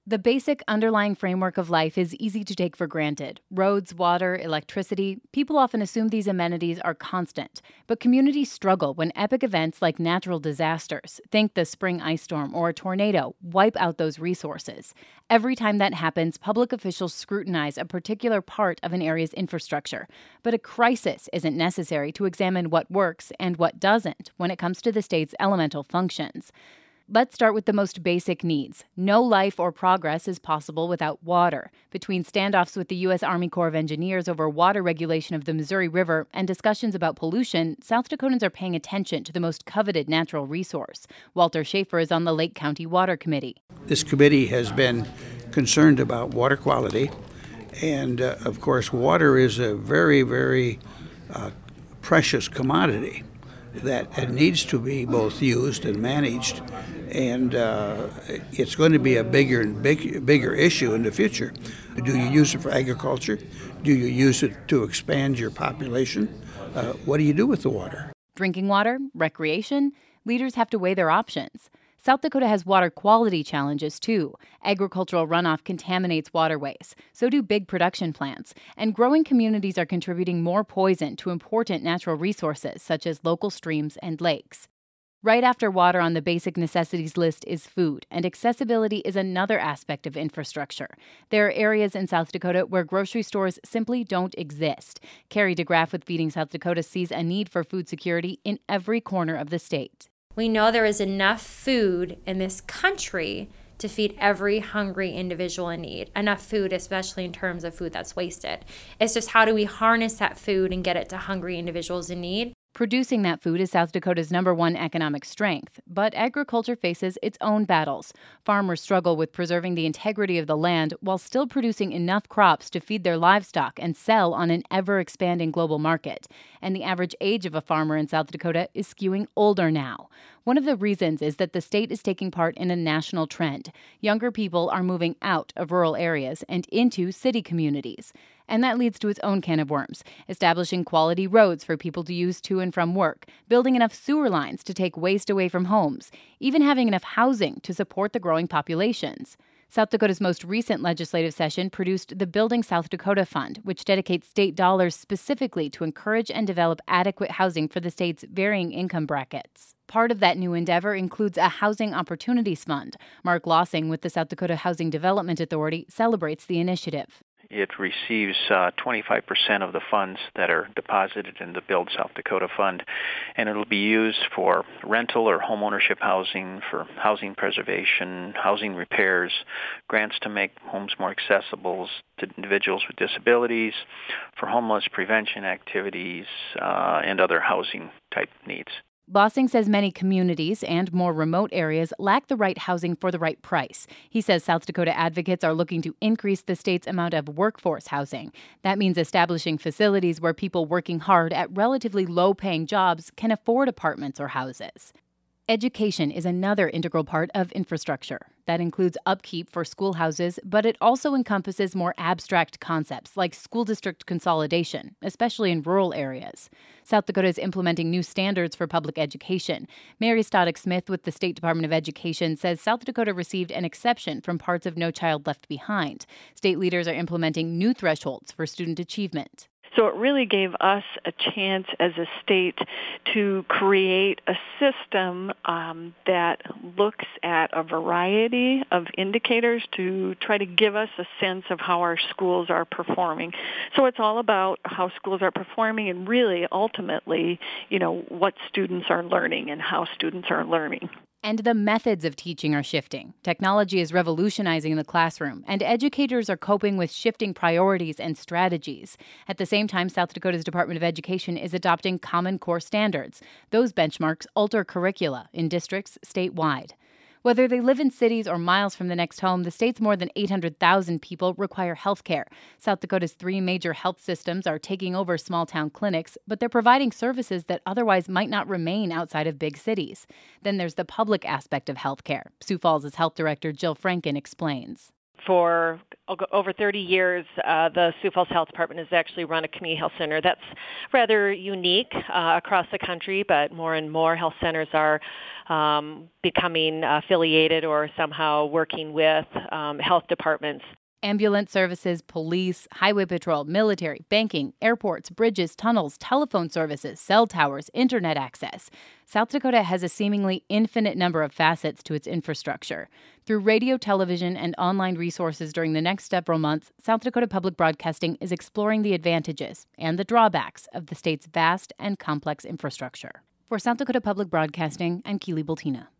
The basic underlying framework of life is easy to take for granted. Roads, water, electricity. People often assume these amenities are constant. But communities struggle when epic events like natural disasters, think the spring ice storm or a tornado, wipe out those resources. Every time that happens, public officials scrutinize a particular part of an area's infrastructure. But a crisis isn't necessary to examine what works and what doesn't when it comes to the state's elemental functions. Let's start with the most basic needs. No life or progress is possible without water. Between standoffs with the U.S. Army Corps of Engineers over water regulation of the Missouri River and discussions about pollution, South Dakotans are paying attention to the most coveted natural resource. Walter Schaefer is on the Lake County Water Committee. This committee has been concerned about water quality, and of course, water is a very, very precious commodity that it needs to be both used and managed, and it's going to be a bigger issue in the future. Do you use it for agriculture? Do you use it to expand your population? What do you do with the water? Drinking water, recreation, leaders have to weigh their options. South Dakota has water quality challenges, too. Agricultural runoff contaminates waterways. So do big production plants. And growing communities are contributing more poison to important natural resources, such as local streams and lakes. Right after water on the basic necessities list is food, and accessibility is another aspect of infrastructure. There are areas in South Dakota where grocery stores simply don't exist. Carrie DeGraff with Feeding South Dakota sees a need for food security in every corner of the state. We know there is enough food in this country to feed every hungry individual in need. Enough food, especially in terms of food that's wasted. It's just how do we harness that food and get it to hungry individuals in need? Producing that food is South Dakota's #1 economic strength, but agriculture faces its own battles. Farmers struggle with preserving the integrity of the land while still producing enough crops to feed their livestock and sell on an ever-expanding global market. And the average age of a farmer in South Dakota is skewing older now. One of the reasons is that the state is taking part in a national trend. Younger people are moving out of rural areas and into city communities. And that leads to its own can of worms, establishing quality roads for people to use to and from work, building enough sewer lines to take waste away from homes, even having enough housing to support the growing populations. South Dakota's most recent legislative session produced the Building South Dakota Fund, which dedicates state dollars specifically to encourage and develop adequate housing for the state's varying income brackets. Part of that new endeavor includes a Housing Opportunities Fund. Mark Lossing with the South Dakota Housing Development Authority celebrates the initiative. It receives 25% of the funds that are deposited in the Build South Dakota Fund, and it'll be used for rental or homeownership housing, for housing preservation, housing repairs, grants to make homes more accessible to individuals with disabilities, for homeless prevention activities, and other housing type needs. Lossing says many communities and more remote areas lack the right housing for the right price. He says South Dakota advocates are looking to increase the state's amount of workforce housing. That means establishing facilities where people working hard at relatively low-paying jobs can afford apartments or houses. Education is another integral part of infrastructure. That includes upkeep for schoolhouses, but it also encompasses more abstract concepts like school district consolidation, especially in rural areas. South Dakota is implementing new standards for public education. Mary Stoddick-Smith with the State Department of Education says South Dakota received an exception from parts of No Child Left Behind. State leaders are implementing new thresholds for student achievement. So it really gave us a chance as a state to create a system that looks at a variety of indicators to try to give us a sense of how our schools are performing. So it's all about how schools are performing and really ultimately, what students are learning and how students are learning. And the methods of teaching are shifting. Technology is revolutionizing the classroom, and educators are coping with shifting priorities and strategies. At the same time, South Dakota's Department of Education is adopting Common Core standards. Those benchmarks alter curricula in districts statewide. Whether they live in cities or miles from the next home, the state's more than 800,000 people require health care. South Dakota's 3 major health systems are taking over small-town clinics, but they're providing services that otherwise might not remain outside of big cities. Then there's the public aspect of health care. Sioux Falls' health director Jill Franken explains. For over 30 years, the Sioux Falls Health Department has actually run a community health center. That's rather unique across the country, but more and more health centers are becoming affiliated or somehow working with health departments. Ambulance services, police, highway patrol, military, banking, airports, bridges, tunnels, telephone services, cell towers, internet access. South Dakota has a seemingly infinite number of facets to its infrastructure. Through radio, television, and online resources during the next several months, South Dakota Public Broadcasting is exploring the advantages and the drawbacks of the state's vast and complex infrastructure. For South Dakota Public Broadcasting, I'm Keely Bultina.